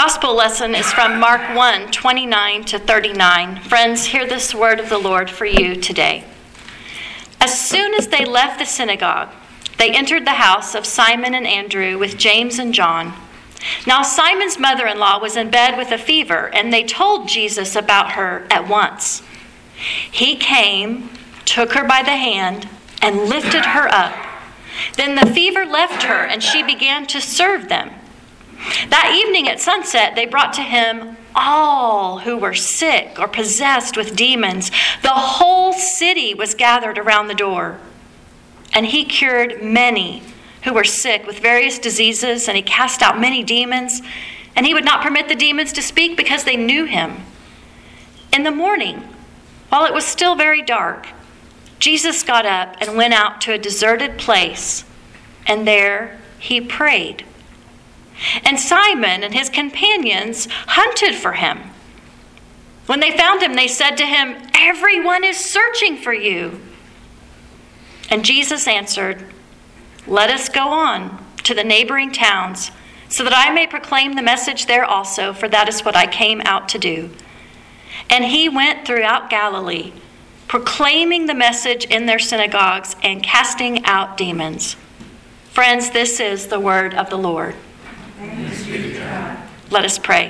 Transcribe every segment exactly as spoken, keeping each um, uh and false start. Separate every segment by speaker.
Speaker 1: gospel lesson is from Mark one, twenty-nine to thirty-nine. Friends, hear this word of the Lord for you today. As soon as they left the synagogue, they entered the house of Simon and Andrew with James and John. Now Simon's mother-in-law was in bed with a fever, and they told Jesus about her at once. He came, took her by the hand, and lifted her up. Then the fever left her, and she began to serve them. That evening at sunset, they brought to him all who were sick or possessed with demons. The whole city was gathered around the door. And he cured many who were sick with various diseases, and he cast out many demons. And he would not permit the demons to speak because they knew him. In the morning, while it was still very dark, Jesus got up and went out to a deserted place, and there he prayed. And Simon and his companions hunted for him. When they found him, they said to him, "Everyone is searching for you." And Jesus answered, "Let us go on to the neighboring towns, so that I may proclaim the message there also, for that is what I came out to do." And he went throughout Galilee, proclaiming the message in their synagogues and casting out demons. Friends, this is the word of the Lord.
Speaker 2: Thanks be to God.
Speaker 1: Let us pray.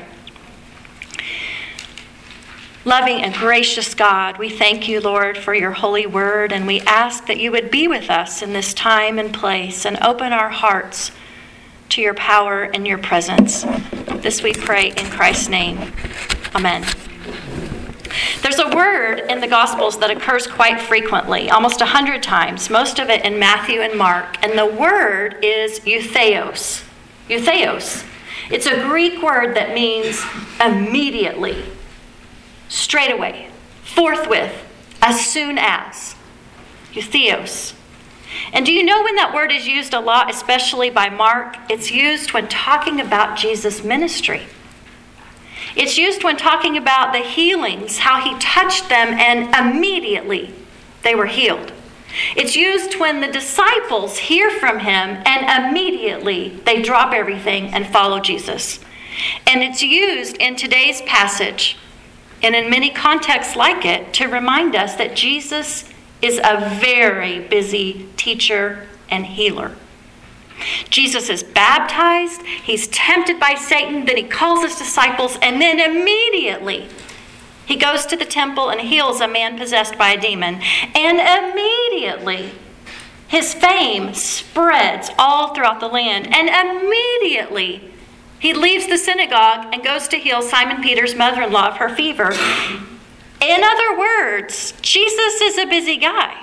Speaker 1: Loving and gracious God, we thank you, Lord, for your holy word, and we ask that you would be with us in this time and place and open our hearts to your power and your presence. This we pray in Christ's name. Amen. There's a word in the Gospels that occurs quite frequently, almost a hundred times, most of it in Matthew and Mark, and the word is eutheos. Eutheos. It's a Greek word that means immediately, straight away, forthwith, as soon as. Eutheos. And do you know when that word is used a lot, especially by Mark? It's used when talking about Jesus' ministry. It's used when talking about the healings, how he touched them and immediately they were healed. It's used when the disciples hear from him and immediately they drop everything and follow Jesus. And it's used in today's passage and in many contexts like it to remind us that Jesus is a very busy teacher and healer. Jesus is baptized, he's tempted by Satan, then he calls his disciples, and then immediately he goes to the temple and heals a man possessed by a demon. And immediately his fame spreads all throughout the land. And immediately he leaves the synagogue and goes to heal Simon Peter's mother-in-law of her fever. In other words, Jesus is a busy guy.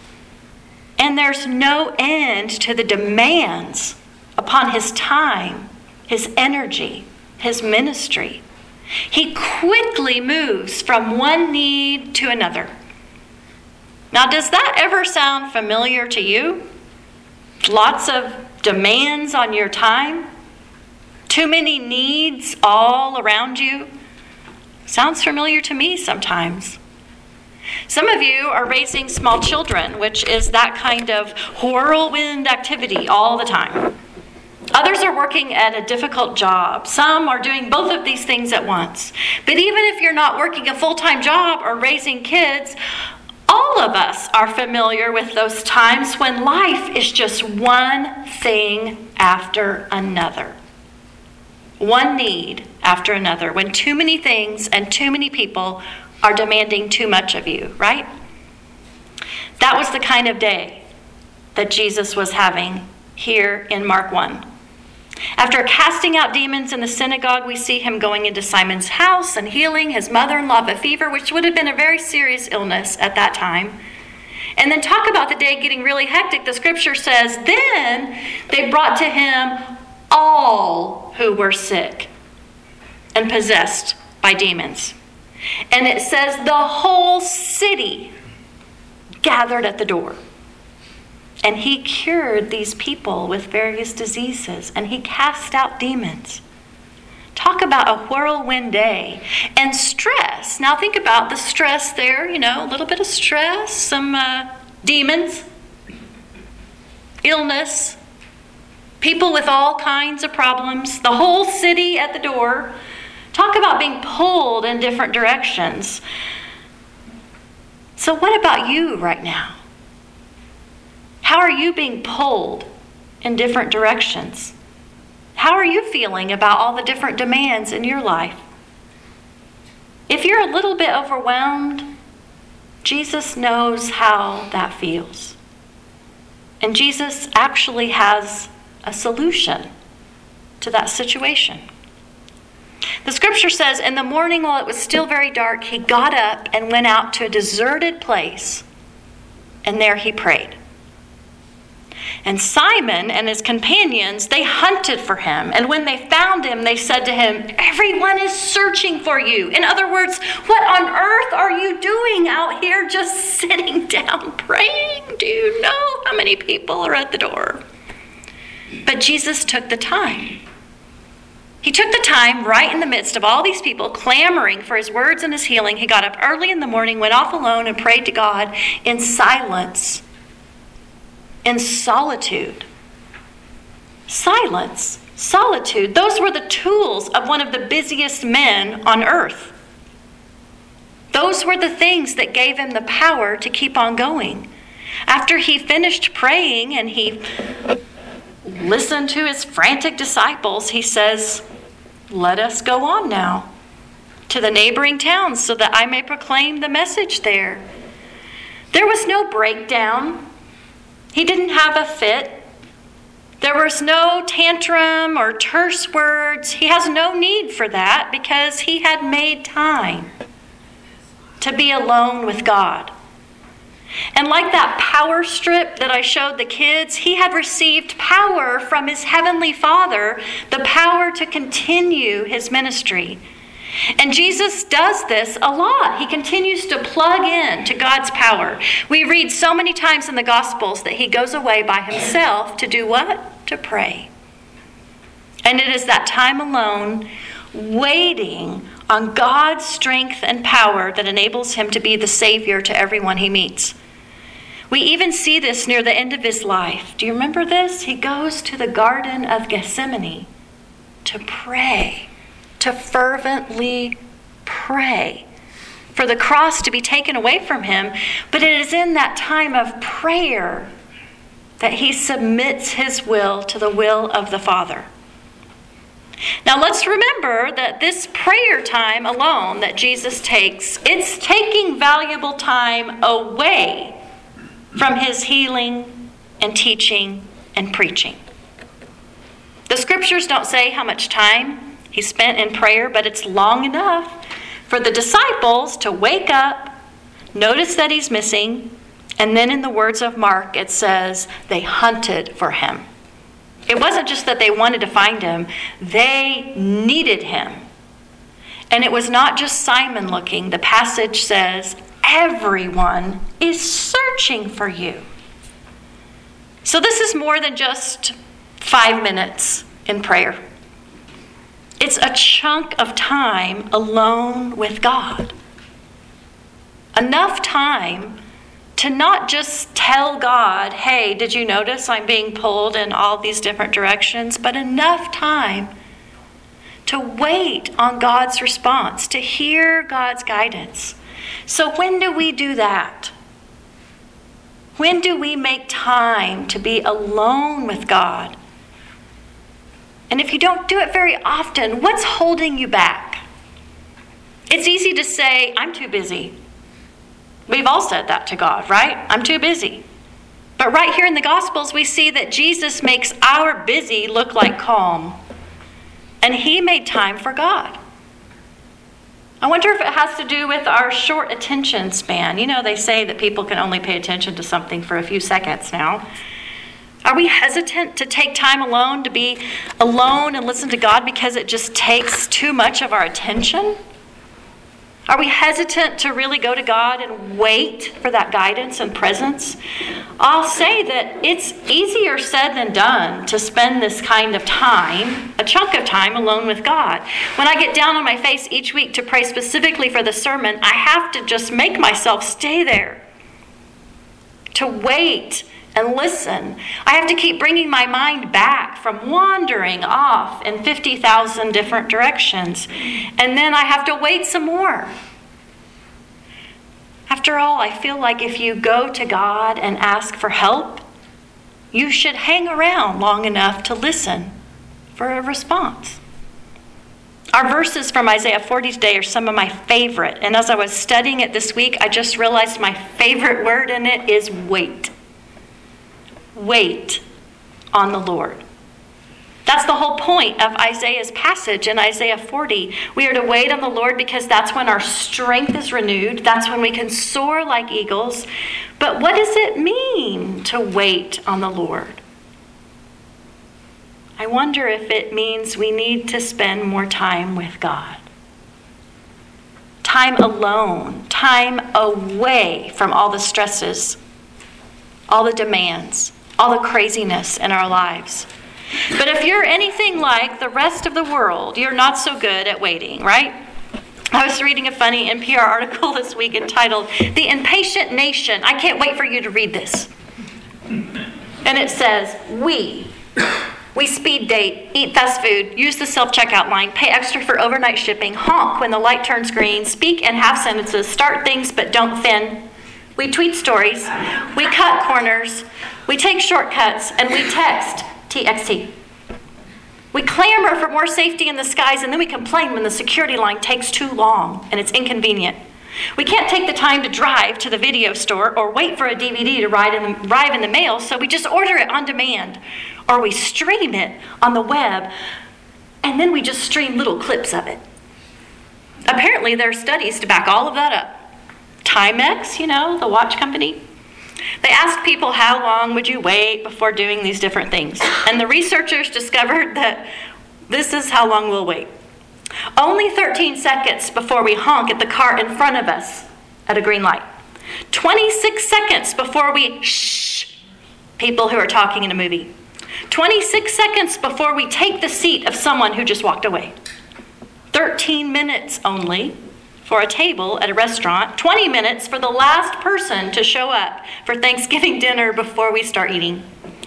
Speaker 1: And there's no end to the demands upon his time, his energy, his ministry. He quickly moves from one need to another. Now, does that ever sound familiar to you? Lots of demands on your time? Too many needs all around you? Sounds familiar to me sometimes. Some of you are raising small children, which is that kind of whirlwind activity all the time. Others are working at a difficult job. Some are doing both of these things at once. But even if you're not working a full-time job or raising kids, all of us are familiar with those times when life is just one thing after another. One need after another, when too many things and too many people are demanding too much of you, right? That was the kind of day that Jesus was having here in Mark one. After casting out demons in the synagogue, we see him going into Simon's house and healing his mother-in-law of a fever, which would have been a very serious illness at that time. And then talk about the day getting really hectic. The scripture says, then they brought to him all who were sick and possessed by demons. And it says the whole city gathered at the door. And he cured these people with various diseases, and he cast out demons. Talk about a whirlwind day. And stress. Now think about the stress there, you know, a little bit of stress, some uh, demons, illness, people with all kinds of problems, the whole city at the door. Talk about being pulled in different directions. So what about you right now? How are you being pulled in different directions? How are you feeling about all the different demands in your life? If you're a little bit overwhelmed, Jesus knows how that feels. And Jesus actually has a solution to that situation. The scripture says, in the morning while it was still very dark, he got up and went out to a deserted place, and there he prayed. And Simon and his companions, they hunted for him. And when they found him, they said to him, everyone is searching for you. In other words, what on earth are you doing out here just sitting down praying? Do you know how many people are at the door? But Jesus took the time. He took the time right in the midst of all these people clamoring for his words and his healing. He got up early in the morning, went off alone, and prayed to God in silence. In solitude. Silence, solitude, those were the tools of one of the busiest men on earth. Those were the things that gave him the power to keep on going. After he finished praying and he listened to his frantic disciples, he says, let us go on now to the neighboring towns so that I may proclaim the message there. There was no breakdown. He didn't have a fit. There was no tantrum or terse words. He has no need for that because he had made time to be alone with God. And like that power strip that I showed the kids, he had received power from his heavenly Father, the power to continue his ministry. And Jesus does this a lot. He continues to plug in to God's power. We read so many times in the Gospels that he goes away by himself to do what? To pray. And it is that time alone, waiting on God's strength and power, that enables him to be the Savior to everyone he meets. We even see this near the end of his life. Do you remember this? He goes to the Garden of Gethsemane to pray. To fervently pray for the cross to be taken away from him. But it is in that time of prayer that he submits his will to the will of the Father. Now let's remember that this prayer time alone that Jesus takes, it's taking valuable time away from his healing and teaching and preaching. The scriptures don't say how much time he spent in prayer, but it's long enough for the disciples to wake up, notice that he's missing, and then in the words of Mark, it says they hunted for him. It wasn't just that they wanted to find him, they needed him. And it was not just Simon looking. The passage says, everyone is searching for you. So this is more than just five minutes in prayer. It's a chunk of time alone with God. Enough time to not just tell God, hey, did you notice I'm being pulled in all these different directions? But enough time to wait on God's response, to hear God's guidance. So when do we do that? When do we make time to be alone with God? And if you don't do it very often, what's holding you back? It's easy to say, I'm too busy. We've all said that to God, right? I'm too busy. But right here in the Gospels, we see that Jesus makes our busy look like calm. And he made time for God. I wonder if it has to do with our short attention span. You know, they say that people can only pay attention to something for a few seconds now. Are we hesitant to take time alone, to be alone and listen to God because it just takes too much of our attention? Are we hesitant to really go to God and wait for that guidance and presence? I'll say that it's easier said than done to spend this kind of time, a chunk of time alone with God. When I get down on my face each week to pray specifically for the sermon, I have to just make myself stay there, to wait and listen. I have to keep bringing my mind back from wandering off in fifty thousand different directions. And then I have to wait some more. After all, I feel like if you go to God and ask for help, you should hang around long enough to listen for a response. Our verses from Isaiah forty today are some of my favorite. And as I was studying it this week, I just realized my favorite word in it is wait. Wait on the Lord. That's the whole point of Isaiah's passage in Isaiah forty. We are to wait on the Lord because that's when our strength is renewed. That's when we can soar like eagles. But what does it mean to wait on the Lord? I wonder if it means we need to spend more time with God. Time alone, time away from all the stresses, all the demands, all the craziness in our lives. But if you're anything like the rest of the world, you're not so good at waiting, right? I was reading a funny N P R article this week entitled, "The Impatient Nation." I can't wait for you to read this. And it says, we, we speed date, eat fast food, use the self-checkout line, pay extra for overnight shipping, honk when the light turns green, speak in half sentences, start things but don't fin. We tweet stories, we cut corners, we take shortcuts, and we text T X T. We clamor for more safety in the skies, and then we complain when the security line takes too long and it's inconvenient. We can't take the time to drive to the video store or wait for a D V D to arrive in the, arrive in the mail, so we just order it on demand. Or we stream it on the web, and then we just stream little clips of it. Apparently, there are studies to back all of that up. Timex, you know, the watch company, they asked people how long would you wait before doing these different things. And the researchers discovered that this is how long we'll wait. Only thirteen seconds before we honk at the car in front of us at a green light. twenty-six seconds before we shh people who are talking in a movie. twenty-six seconds before we take the seat of someone who just walked away. thirteen minutes only for a table at a restaurant. twenty minutes for the last person to show up for Thanksgiving dinner before we start eating.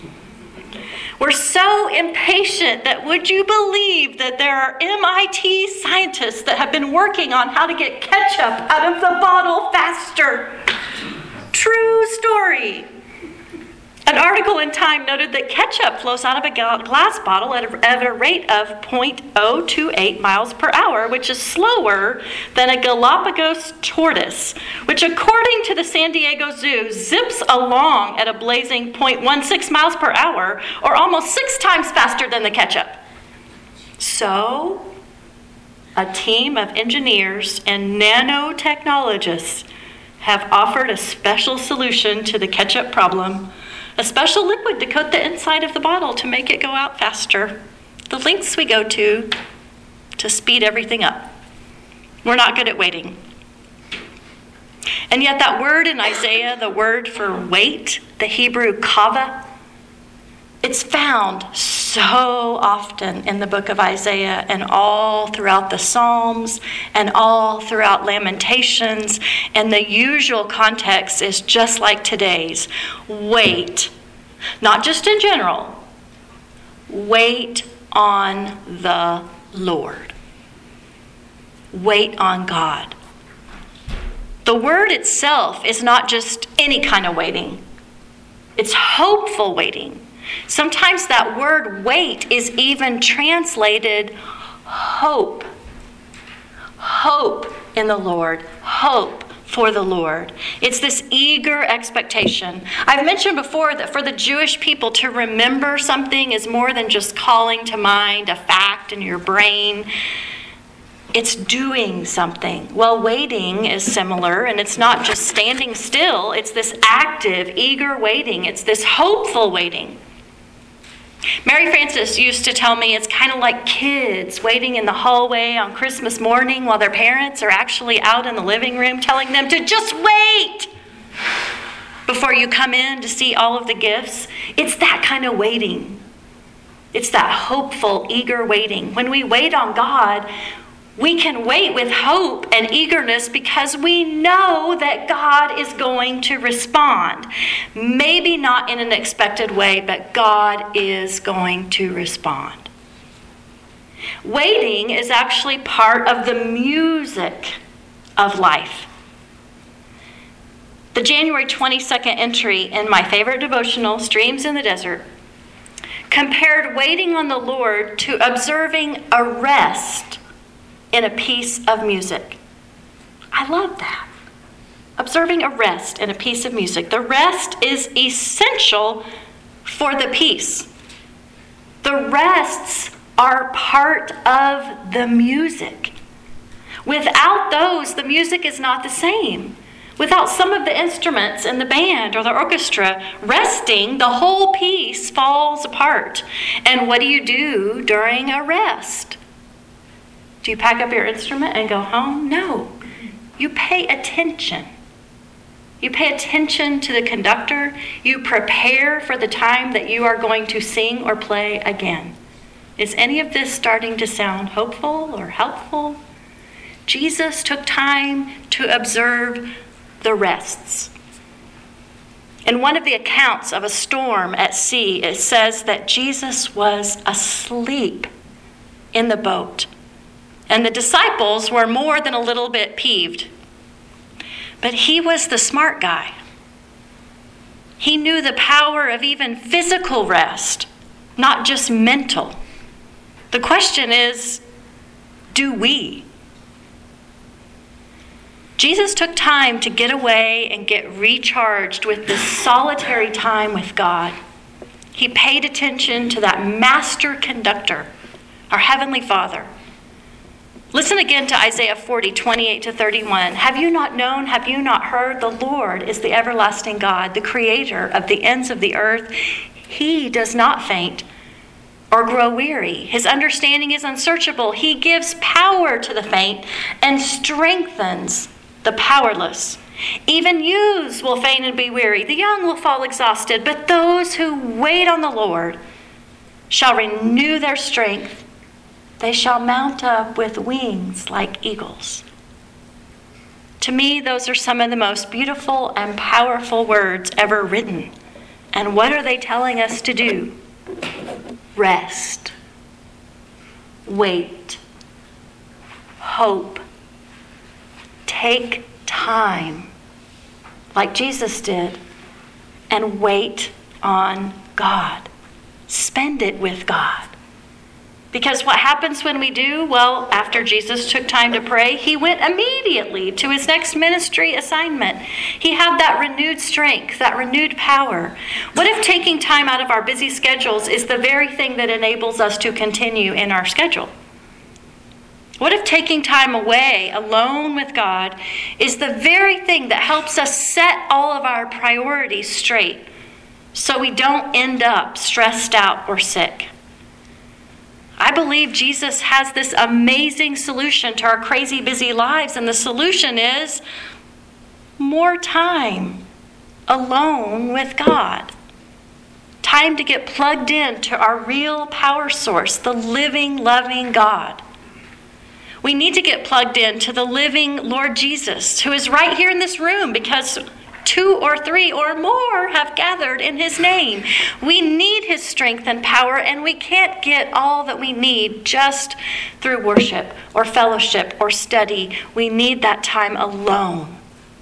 Speaker 1: We're so impatient that would you believe that there are M I T scientists that have been working on how to get ketchup out of the bottle faster? True story. An article in Time noted that ketchup flows out of a glass bottle at a, at a rate of zero point zero two eight miles per hour, which is slower than a Galapagos tortoise, which according to the San Diego Zoo zips along at a blazing zero point one six miles per hour, or almost six times faster than the ketchup. So, a team of engineers and nanotechnologists have offered a special solution to the ketchup problem. A special liquid to coat the inside of the bottle to make it go out faster. The lengths we go to to speed everything up. We're not good at waiting. And yet that word in Isaiah, the word for wait, the Hebrew kava, it's found so often in the book of Isaiah and all throughout the Psalms and all throughout Lamentations. And the usual context is just like today's. Wait. Not just in general. Wait on the Lord. Wait on God. The word itself is not just any kind of waiting. It's hopeful waiting. Sometimes that word wait is even translated hope. Hope in the Lord. Hope for the Lord. It's this eager expectation. I've mentioned before that for the Jewish people to remember something is more than just calling to mind a fact in your brain. It's doing something. Well, waiting is similar, and it's not just standing still. It's this active, eager waiting. It's this hopeful waiting. Mary Frances used to tell me it's kind of like kids waiting in the hallway on Christmas morning while their parents are actually out in the living room telling them to just wait before you come in to see all of the gifts. It's that kind of waiting. It's that hopeful, eager waiting. When we wait on God, We can wait with hope and eagerness because we know that God is going to respond. Maybe not in an expected way, but God is going to respond. Waiting is actually part of the music of life. The January twenty-second entry in my favorite devotional, Streams in the Desert, compared waiting on the Lord to observing a rest in a piece of music. I love that. Observing a rest in a piece of music. The rest is essential for the piece. The rests are part of the music. Without those, the music is not the same. Without some of the instruments in the band or the orchestra resting, the whole piece falls apart. And what do you do during a rest? Do you pack up your instrument and go home? No. You pay attention. You pay attention to the conductor. You prepare for the time that you are going to sing or play again. Is any of this starting to sound hopeful or helpful? Jesus took time to observe the rests. In one of the accounts of a storm at sea, it says that Jesus was asleep in the boat. And the disciples were more than a little bit peeved. But he was the smart guy. He knew the power of even physical rest, not just mental. The question is, do we? Jesus took time to get away and get recharged with this solitary time with God. He paid attention to that master conductor, our Heavenly Father. Listen again to Isaiah forty, twenty-eight to thirty-one. Have you not known, have you not heard? The Lord is the everlasting God, the creator of the ends of the earth. He does not faint or grow weary. His understanding is unsearchable. He gives power to the faint and strengthens the powerless. Even youths will faint and be weary. The young will fall exhausted. But those who wait on the Lord shall renew their strength. They shall mount up with wings like eagles. To me, those are some of the most beautiful and powerful words ever written. And what are they telling us to do? Rest. Wait. Hope. Take time, like Jesus did, and wait on God. Spend it with God. Because what happens when we do? Well, after Jesus took time to pray, he went immediately to his next ministry assignment. He had that renewed strength, that renewed power. What if taking time out of our busy schedules is the very thing that enables us to continue in our schedule? What if taking time away, alone with God, is the very thing that helps us set all of our priorities straight so we don't end up stressed out or sick? I believe Jesus has this amazing solution to our crazy busy lives, and the solution is more time alone with God. Time to get plugged into our real power source, the living, loving God. We need to get plugged into the living Lord Jesus, who is right here in this room because two or three or more have gathered in his name. We need his strength and power, and we can't get all that we need just through worship or fellowship or study. We need that time alone.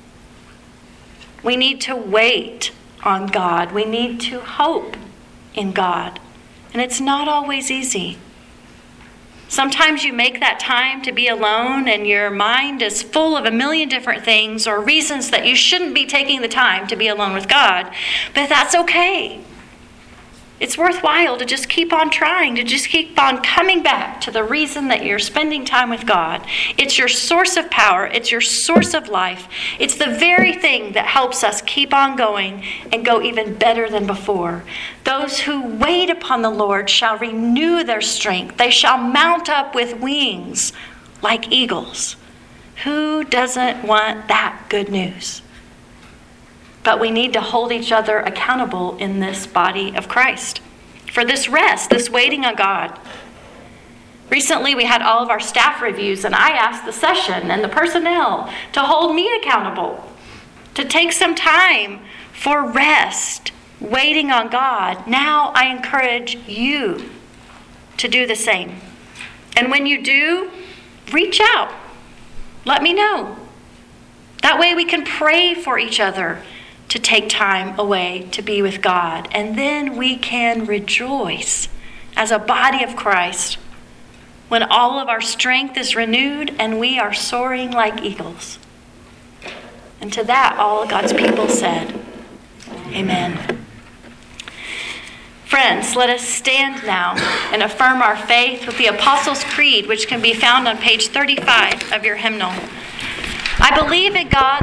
Speaker 1: We need to wait on God. We need to hope in God. And it's not always easy. Sometimes you make that time to be alone and your mind is full of a million different things or reasons that you shouldn't be taking the time to be alone with God. But that's okay. It's worthwhile to just keep on trying, to just keep on coming back to the reason that you're spending time with God. It's your source of power. It's your source of life. It's the very thing that helps us keep on going and go even better than before. Those who wait upon the Lord shall renew their strength. They shall mount up with wings like eagles. Who doesn't want that good news? But we need to hold each other accountable in this body of Christ for this rest, this waiting on God. Recently, we had all of our staff reviews, and I asked the session and the personnel to hold me accountable, to take some time for rest, waiting on God. Now I encourage you to do the same. And when you do, reach out. Let me know. That way we can pray for each other to take time away to be with God. And then we can rejoice as a body of Christ when all of our strength is renewed and we are soaring like eagles. And to that, all of God's people said, Amen. Friends, let us stand now and affirm our faith with the Apostles' Creed, which can be found on page thirty-five of your hymnal. I believe in God.